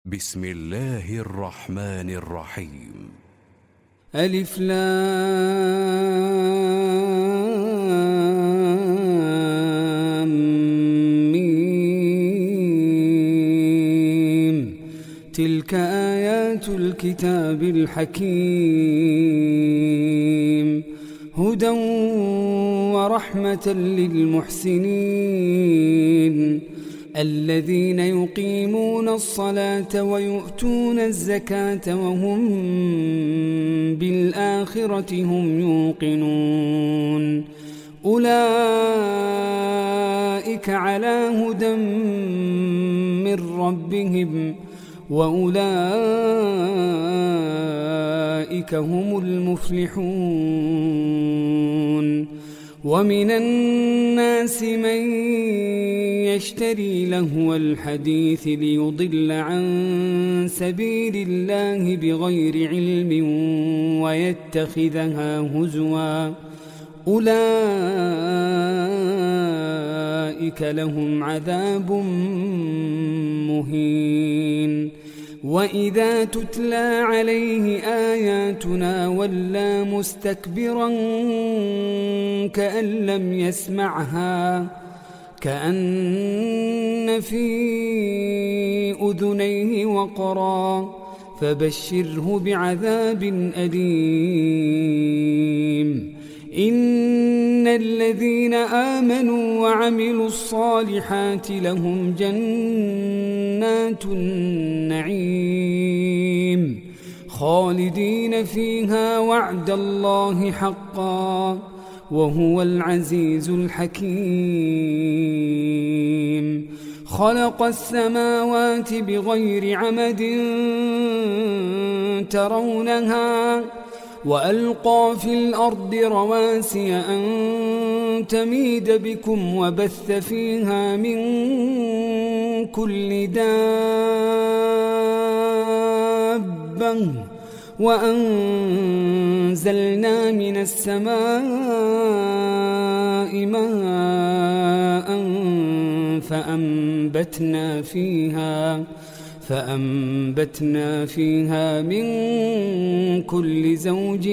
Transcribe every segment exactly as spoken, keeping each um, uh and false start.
بسم الله الرحمن الرحيم. ألف لام ميم. تلك آيات الكتاب الحكيم، هدى ورحمة للمحسنين الذين يقيمون الصلاة ويؤتون الزكاة وهم بالآخرة هم يوقنون. أولئك على هدى من ربهم وأولئك هم المفلحون. ومن الناس من يشتري لهو الحديث ليضل عن سبيل الله بغير علم ويتخذها هزوا، أولئك لهم عذاب مهين. وإذا تتلى عليه آياتنا ولى مستكبرا كأن لم يسمعها، كأن في أذنيه وقرا، فبشره بعذاب أليم. إن الذين آمنوا وعملوا الصالحات لهم جنات النعيم خالدين فيها وعد الله حقا وهو العزيز الحكيم. خلق السماوات بغير عمد ترونها وألقى في الأرض رواسي أن تميد بكم وبث فيها من كل دابة وأنزلنا من السماء ماء فأنبتنا فيها فأنبتنا فيها من كل زوج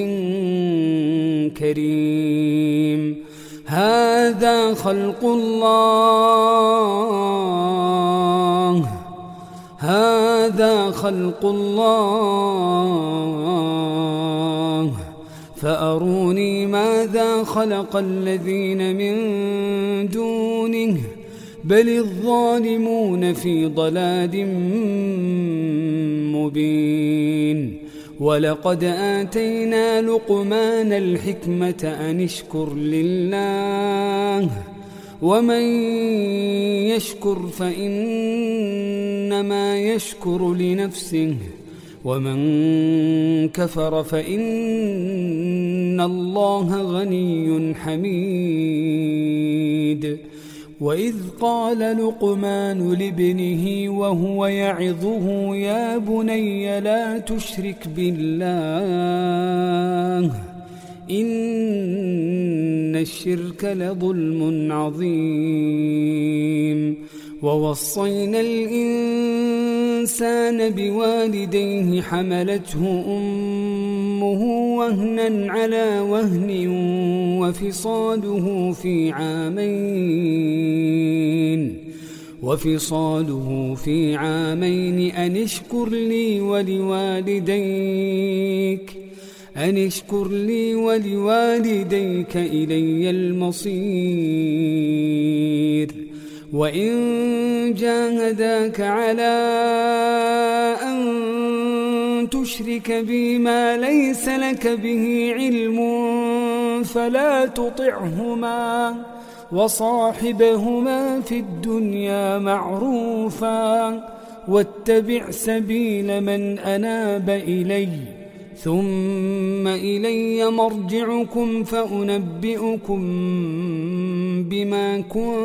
كريم. هذا خلق الله هذا خلق الله فأروني ماذا خلق الذين من دونه بل الظالمون في ضلال مبين. ولقد آتينا لقمان الحكمة أن اشكر لله ومن يشكر فإنما يشكر لنفسه ومن كفر فإن الله غني حميد. وإذ قال لقمان لابنه وهو يعظه يا بني لا تشرك بالله إن الشرك لظلم عظيم. ووصينا الإنسان بوالديه حملته أمه وهنا على وهن وفصاله في عامين وفصاله في عامين أن اشكر لي ولوالديك أن اشكر لي ولوالديك إلي المصير. وإن جاهداك على أن تشرك بي ما ليس لك به علم فلا تطعهما وصاحبهما في الدنيا معروفا واتبع سبيل من أناب إلي ثم إلي مرجعكم فأنبئكم بما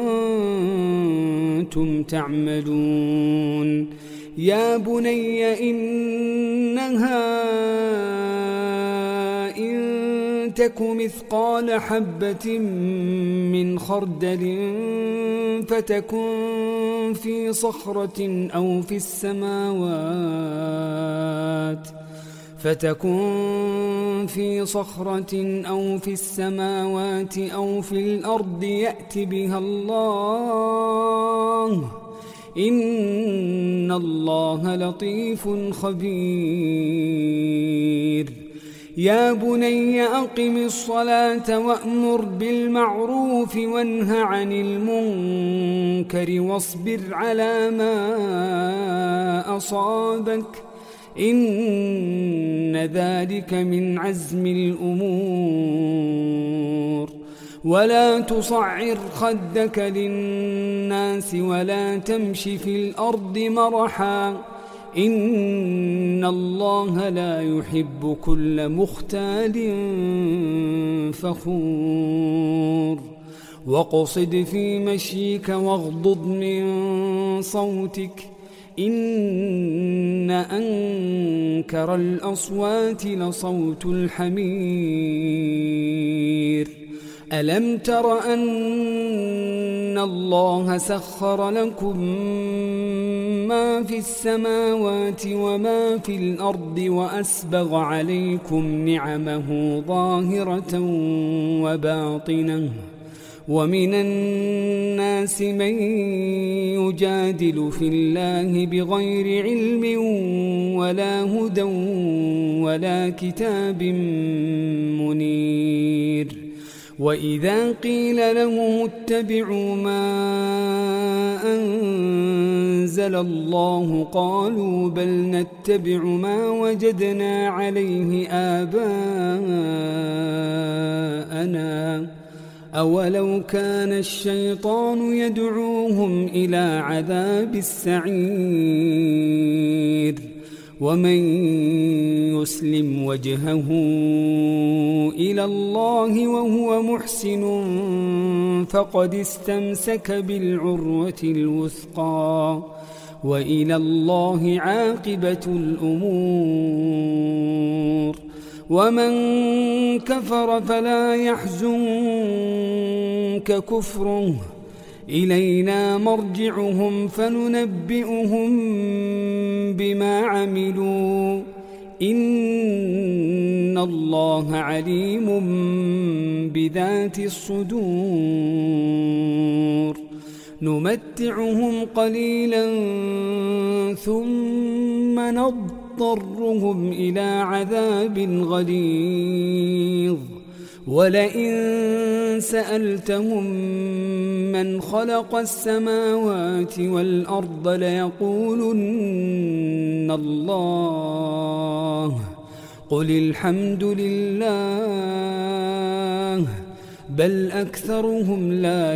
كنتم تعملون. يا بني إنها إن تك مثقال حبة من خردل فتكن في صخرة أو في السماوات فتكن في صخرة أو في السماوات أو في الأرض يأت بها الله إن الله لطيف خبير يا بني أقم الصلاة وأمر بالمعروف وانه عن المنكر واصبر على ما أصابك إن ذلك من عزم الأمور ولا تصعر خدك للناس ولا تمش في الأرض مرحا إن الله لا يحب كل مختال فخور واقصد في مشيك واغضض من صوتك إن أنكر الأصوات لصوت الحمير ألم تر أن الله سخر لكم ما في السماوات وما في الأرض وأسبغ عليكم نعمه ظاهرة وباطنة ومن الناس من يجادل في الله بغير علم ولا هدى ولا كتاب منير وإذا قيل لهم اتبعوا ما أنزل الله قالوا بل نتبع ما وجدنا عليه آباءنا أولو كان الشيطان يدعوهم إلى عذاب السعير ومن يسلم وجهه إلى الله وهو محسن فقد استمسك بالعروة الوثقى وإلى الله عاقبة الأمور ومن كفر فلا يحزنك كفره إلينا مرجعهم فننبئهم بما عملوا إن الله عليم بذات الصدور نمتعهم قليلا ثم نضطرهم إلى عذاب غليظ ولئن سألتهم من خلق السماوات والأرض ليقولن الله قل الحمد لله بل أكثرهم لا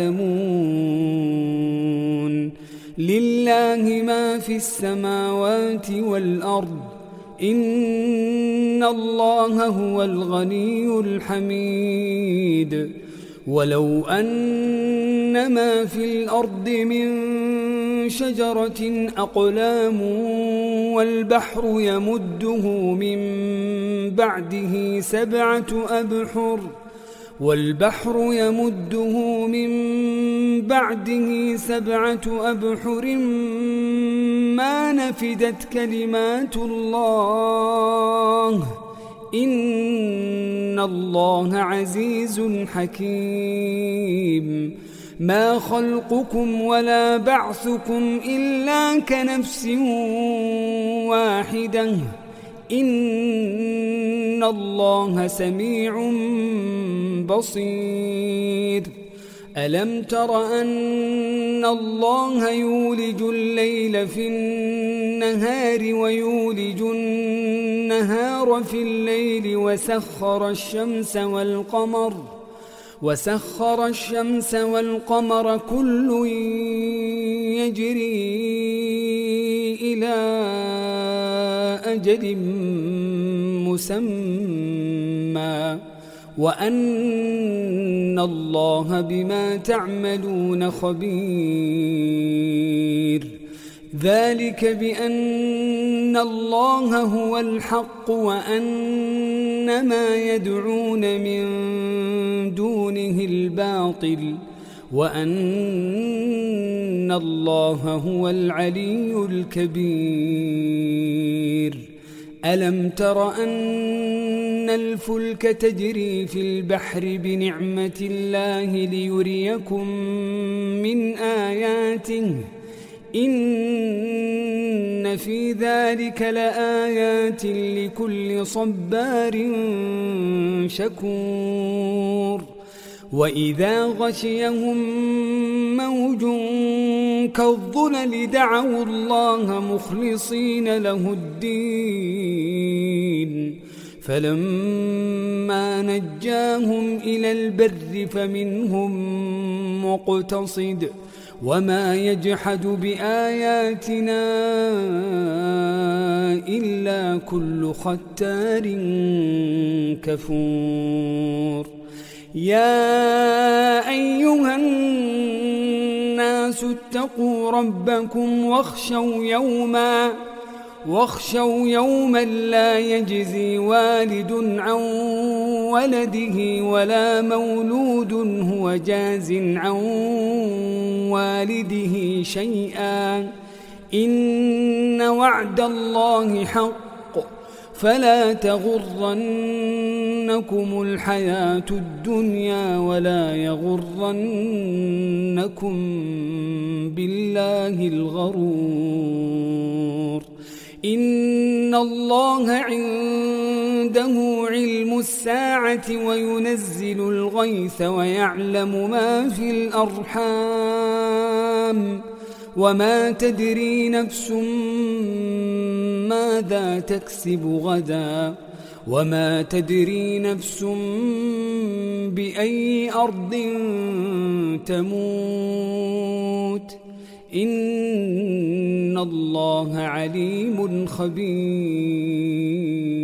يعلمون لله ما في السماوات والأرض إن الله هو الغني الحميد ولو أن ما في الأرض من شجرة أقلام والبحر يمده من بعده سبعة أبحر والبحر يمده من بعده سبعة أبحر ما نفدت كلمات الله إن الله عزيز حكيم ما خلقكم ولا بعثكم إلا كنفس واحدة إن الله سميع بصير ألم تر أن الله يولج الليل في النهار ويولج النهار في الليل وسخر الشمس والقمر وسخر الشمس والقمر كل يجري إلى أجل مسمى وأن الله بما تعملون خبير ذلك بأن الله هو الحق وأن ما يدعون من دونه الباطل وأن الله هو العلي الكبير. ألم تر أن الفلك تجري في البحر بنعمة الله ليريكم من آياته إن في ذلك لآيات لكل صبار شكور. وإذا غشيهم موج كالظلل دعوا الله مخلصين له الدين فلما نجاهم إلى البر فمنهم مقتصد وما يجحد بآياتنا إلا كل ختار كفور. يا أيها الناس اتقوا ربكم واخشوا يوما واخشوا يوما لا يجزي والد عن ولده ولا مولود هو جاز عن والده شيئا إن وعد الله حق فلا تغرنكم الحياة الدنيا ولا يغرنكم بالله الغرور. إن الله عنده علم الساعة وينزل الغيث ويعلم ما في الأرحام وما تدري نفس ماذا تكسب غدا وما تدري نفس بأي أرض تموت إن الله عليم خبير.